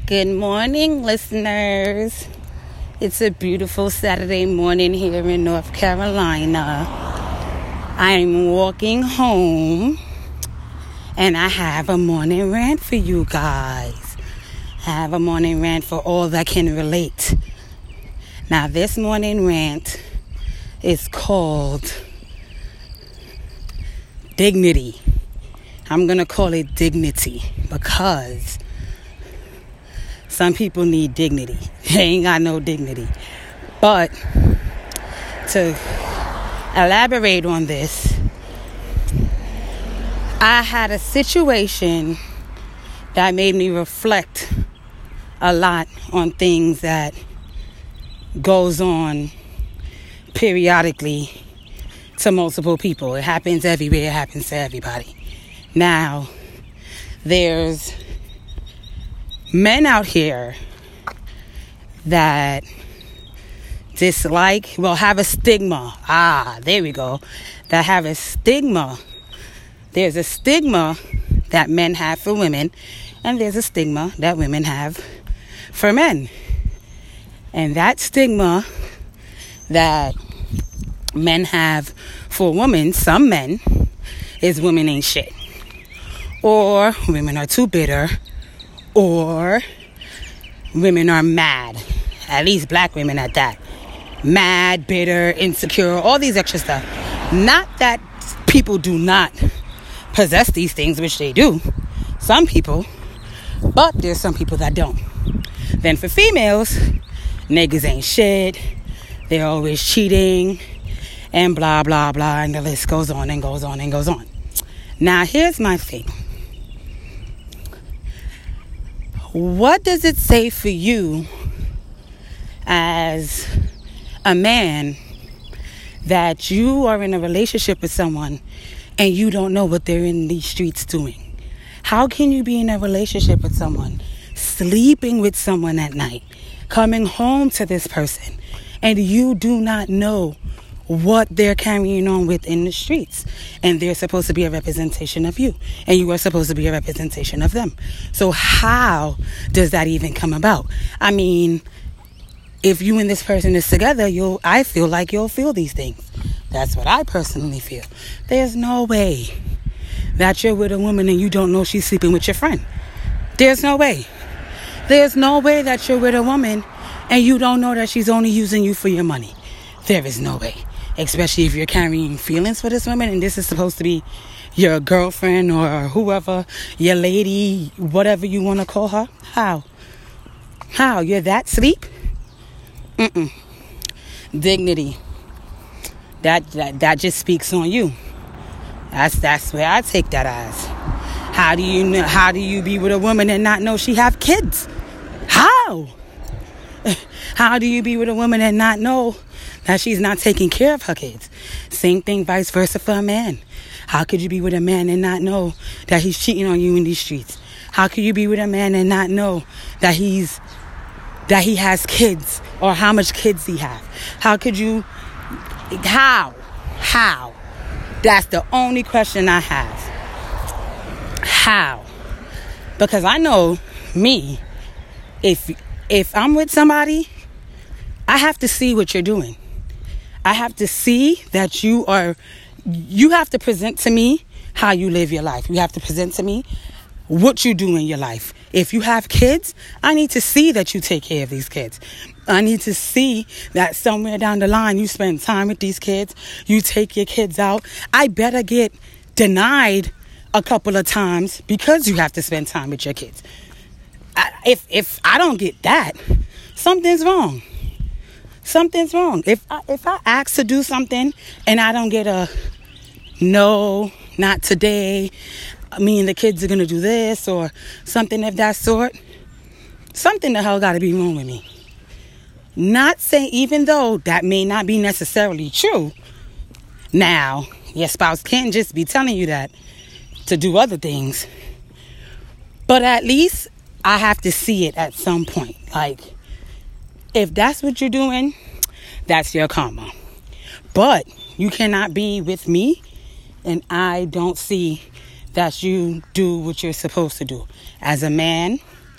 Good morning, listeners. It's a beautiful Saturday morning here in North Carolina. I'm walking home and I have a morning rant for you guys. I have a morning rant for all that can relate. Now, this morning rant is called Dignity. I'm going to call it Dignity because some people need dignity. They ain't got no dignity. But to elaborate on this, I had a situation that made me reflect a lot on things that goes on periodically to multiple people. It happens everywhere. It happens to everybody. Now, there's men out here that have a stigma. There we go. That have a stigma. There's a stigma that men have for women, and there's a stigma that women have for men. And that stigma that men have for women, some men, is women ain't shit. Or women are too bitter. Or women are mad. At least black women at that. Mad, bitter, insecure, all these extra stuff. Not that people do not possess these things, which they do. Some people. But there's some people that don't. Then for females, niggas ain't shit. They're always cheating. And blah, blah, blah. And the list goes on and goes on and goes on. Now, here's my thing. What does it say for you as a man that you are in a relationship with someone and you don't know what they're in these streets doing? How can you be in a relationship with someone, sleeping with someone at night, coming home to this person, and you do not know what they're carrying on with in the streets? And they're supposed to be a representation of you, and you are supposed to be a representation of them. So how does that even come about? I mean, if you and this person is together, I feel like you'll feel these things. That's what I personally feel. There's no way that you're with a woman and you don't know she's sleeping with your friend. There's no way. There's no way that you're with a woman and you don't know that she's only using you for your money. There is no way. Especially if you're carrying feelings for this woman and this is supposed to be your girlfriend or whoever, your lady, whatever you want to call her. How? You're that sleep? Dignity. That just speaks on you. That's where I take that as. How do you be with a woman and not know she have kids? How? How do you be with a woman and not know that she's not taking care of her kids? Same thing, vice versa for a man. How could you be with a man and not know that he's cheating on you in these streets? How could you be with a man and not know that he has kids or how much kids he has? How? That's the only question I have. How? Because I know me, if I'm with somebody, I have to see what you're doing. I have to see that you have to present to me how you live your life. You have to present to me what you do in your life. If you have kids, I need to see that you take care of these kids. I need to see that somewhere down the line you spend time with these kids. You take your kids out. I better get denied a couple of times because you have to spend time with your kids. If I don't get that, something's wrong. Something's wrong. If I ask to do something and I don't get a no, not today, me and the kids are going to do this or something of that sort, something the hell got to be wrong with me. Not saying, even though that may not be necessarily true, now, your spouse can't just be telling you that to do other things. But at least I have to see it at some point. Like, if that's what you're doing, that's your karma. But you cannot be with me and I don't see that you do what you're supposed to do. As a man,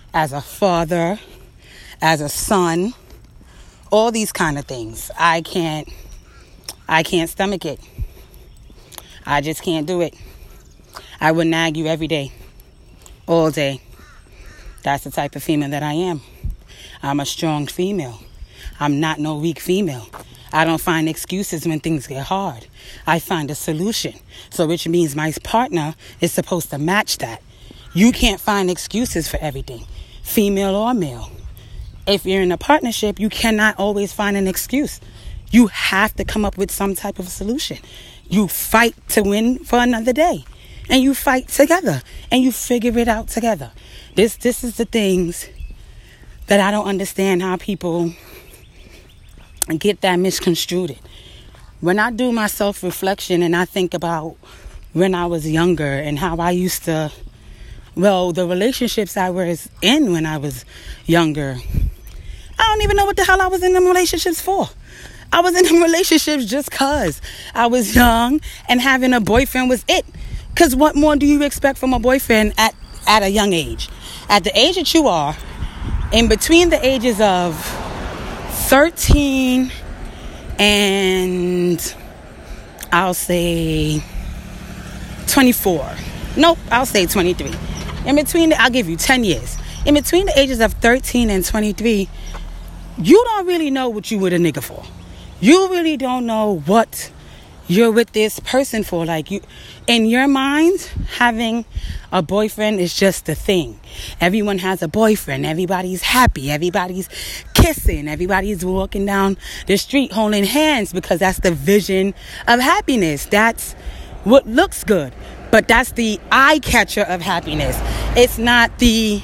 as a father, as a son, all these kind of things. I can't stomach it. I just can't do it. I would nag you every day, all day. That's the type of female that I am. I'm a strong female. I'm not no weak female. I don't find excuses when things get hard. I find a solution. So which means my partner is supposed to match that. You can't find excuses for everything, female or male. If you're in a partnership, you cannot always find an excuse. You have to come up with some type of solution. You fight to win for another day. And you fight together. And you figure it out together. This is the things that I don't understand how people get that misconstrued. When I do my self-reflection and I think about when I was younger and how I used to, the relationships I was in when I was younger, I don't even know what the hell I was in them relationships for. I was in them relationships just because I was young and having a boyfriend was it. Because what more do you expect from a boyfriend at a young age? At the age that you are, in between the ages of 13 and I'll say 24. Nope, I'll say 23. In between, I'll give you 10 years. In between the ages of 13 and 23, you don't really know what you with a nigga for. You really don't know what you're with this person for. Like, you, in your mind, having a boyfriend is just a thing. Everyone has a boyfriend. Everybody's happy. Everybody's kissing. Everybody's walking down the street holding hands because that's the vision of happiness. That's what looks good. But that's the eye catcher of happiness. It's not the,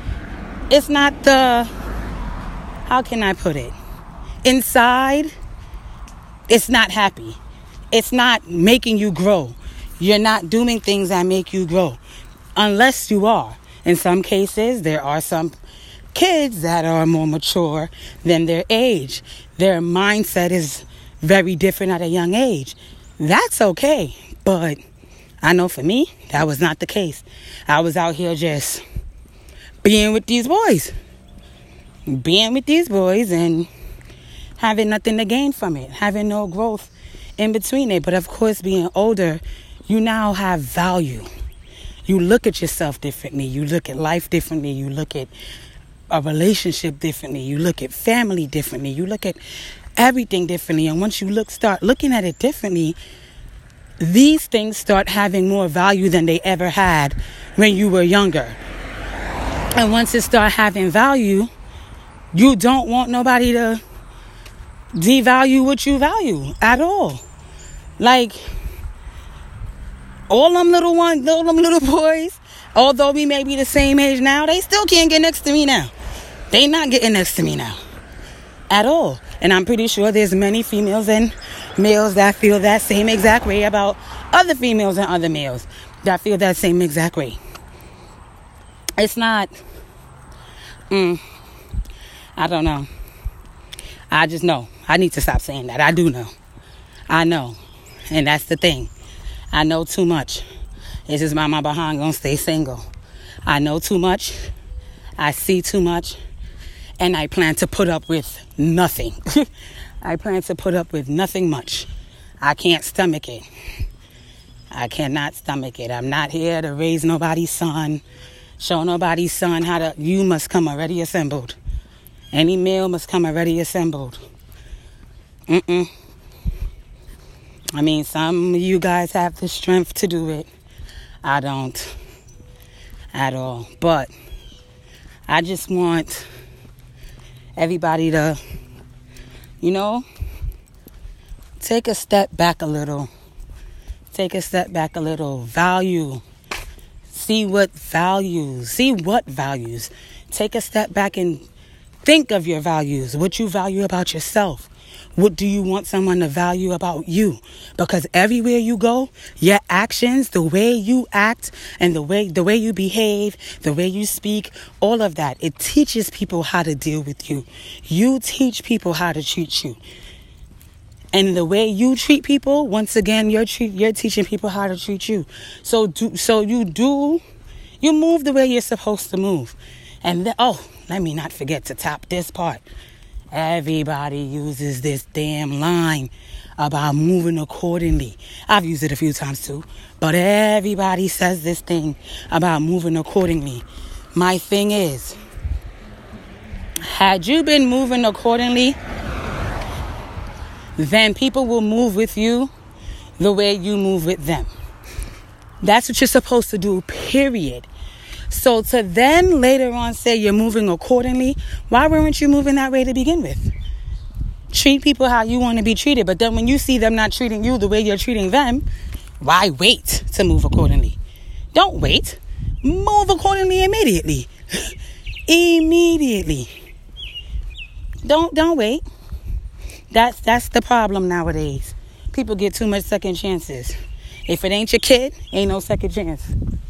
how can I put it? Inside, it's not happy. It's not making you grow. You're not doing things that make you grow. Unless you are. In some cases, there are some kids that are more mature than their age. Their mindset is very different at a young age. That's okay. But I know for me, that was not the case. I was out here just being with these boys. Being with these boys and having nothing to gain from it. Having no growth in between it. But of course, being older, you now have value. You look at yourself differently. You look at life differently. You look at a relationship differently. You look at family differently. You look at everything differently. And once you start looking at it differently, these things start having more value than they ever had when you were younger. And once it starts having value, you don't want nobody to devalue what you value at all. Like, all them little boys, although we may be the same age now, they still can't get next to me now. They not getting next to me now at all. And I'm pretty sure there's many females and males that feel that same exact way about other females and other males that feel that same exact way. It's not, I don't know. I just know. I need to stop saying that. I do know. I know. And that's the thing. I know too much. This is why my behind gonna stay single. I know too much. I see too much. And I plan to put up with nothing. I plan to put up with nothing much. I can't stomach it. I cannot stomach it. I'm not here to raise nobody's son. Show nobody's son how to... You must come already assembled. Any male must come already assembled. I mean, some of you guys have the strength to do it. I don't at all. But I just want everybody to, take a step back a little. Take a step back a little. Value. See what values. Take a step back and think of your values. What you value about yourself. What do you want someone to value about you? Because everywhere you go, your actions, the way you act, and the way you behave, the way you speak, all of that, it teaches people how to deal with you. You teach people how to treat you. And the way you treat people, once again, you're teaching people how to treat you. So you move the way you're supposed to move. And let me not forget to top this part. Everybody uses this damn line about moving accordingly. I've used it a few times too. But everybody says this thing about moving accordingly. My thing is, had you been moving accordingly, then people will move with you the way you move with them. That's what you're supposed to do, period. So to then later on say you're moving accordingly, why weren't you moving that way to begin with? Treat people how you want to be treated. But then when you see them not treating you the way you're treating them, why wait to move accordingly? Don't wait. Move accordingly immediately. Immediately. Don't wait. That's the problem nowadays. People get too much second chances. If it ain't your kid, ain't no second chance.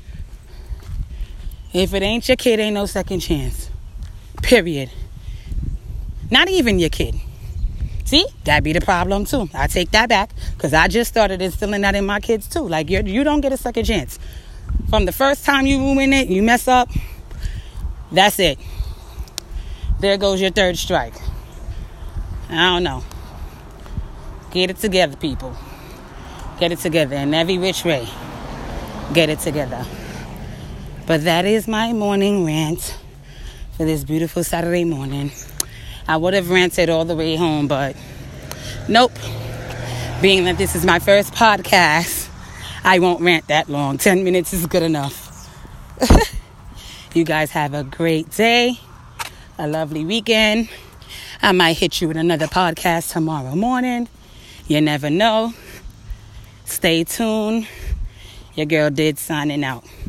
If it ain't your kid, ain't no second chance. Period. Not even your kid. See, that'd be the problem too. I take that back because I just started instilling that in my kids too. Like you don't get a second chance. From the first time you ruin it, you mess up, that's it. There goes your third strike. I don't know. Get it together, people. Get it together in every which way. Get it together. But that is my morning rant for this beautiful Saturday morning. I would have ranted all the way home, but nope. Being that this is my first podcast, I won't rant that long. 10 minutes is good enough. You guys have a great day, a lovely weekend. I might hit you with another podcast tomorrow morning. You never know. Stay tuned. Your girl Did signing out.